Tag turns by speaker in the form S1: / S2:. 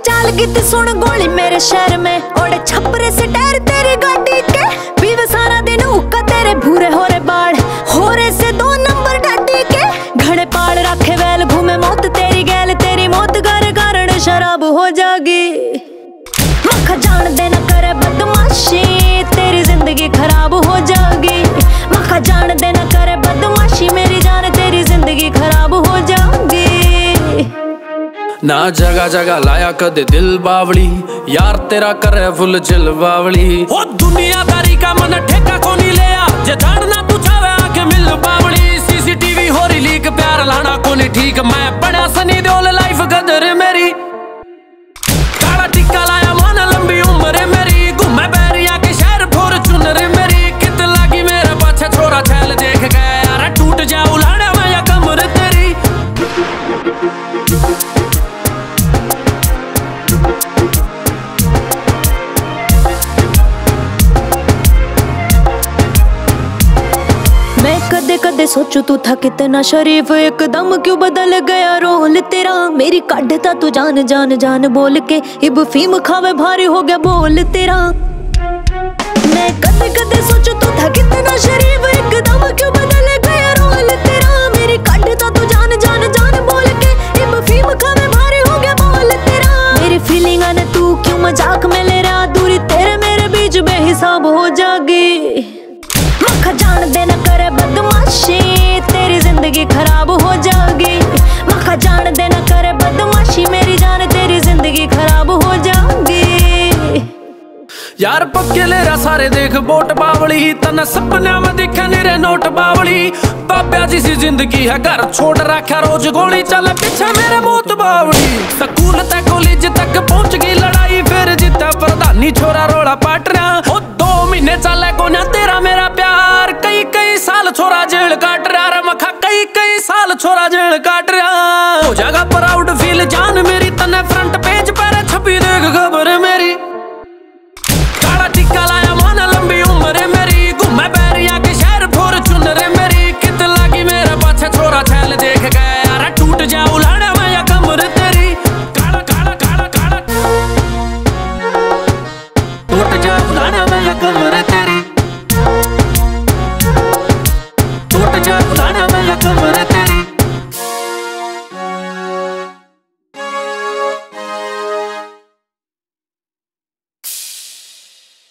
S1: चाल गीत सुन गोली मेरे शहर में ओड़े छपरे से डर तेरी गाड़ी के पीवे सारा दिन उका तेरे भूरे होरे बाढ़ होरे से 2 नंबर डाडी के घड़े पाड़ रखे वैल घूमे मौत तेरी गैल तेरी मौत घर कारण शराब हो जागी मखा जान दे न करे बदमाशी तेरी जिंदगी खराब हो जागी मखा जान दे न करे बदमाशी मेरी जान तेरी जिंदगी खराब हो जागी।
S2: ना जगह जगह लाया कदे दिल बावली यार तेरा करे फुल चिल बावली ओ दुनियादारी का मन ठेका कोनी लिया जे जानना तू चाहे आके मिल बावली सीसीटीवी हो रही लीक प्यार लाना कोनी ठीक मैं बड़ा सनी देओल लाइफ गदर मेरी काला टिक्का लाया मन लंबी उम्र मेरी घूमे बैरिया के शहर फॉर्च्यूनर मेरी कित लगी मेरे पाछे छोरा छैल देख गया यार टूट जा उलाने में या कमर तेरी
S1: कदे कदे सोचू तू था कितना शरीफ एकदम क्यों बदल गया रोल तेरा मेरी काढ़ता तू जान जान जान बोल के इब फीम खावे भारी हो गया बोल तेरा मैं कदे कदे सोचू तू था कितना शरीफ एकदम क्यों बदल गया रोल तेरा मेरी काढ़ता तू जान जान जान बोल के इब फीम खावे भारी हो गया बोल तेरा मेरी फीलिंग ने तू क्यों मजाक में ले रहा दूरी तेरे मेरे बीच बेहिसाब हो जागी मखा जान दे न करे बदमाशी तेरी जिंदगी खराब हो जागी मखा जान दे न करे बदमाशी मेरी जान तेरी जिंदगी खराब हो जागी।
S2: यार पक्के ले रहा सारे देख बोट बावली तन सपना में दिखे निरे नोट बावली बाब्या जी सी जिंदगी है घर छोड़ रखा रोज गोली चल पीछे मेरे मौत बावली स्कूल तक कॉलेज तक पहुंच गई लड़ाई फिर जीता प्रधानी छोरा रोड़ा पाट रहा 2 महीने चले को ना तेरा मेरा प्यार कई कई साल छोरा जेल काट रहा रे मखा कई कई साल छोरा जेल काट रहा हो जाएगा प्राउड फील जान मेरी तने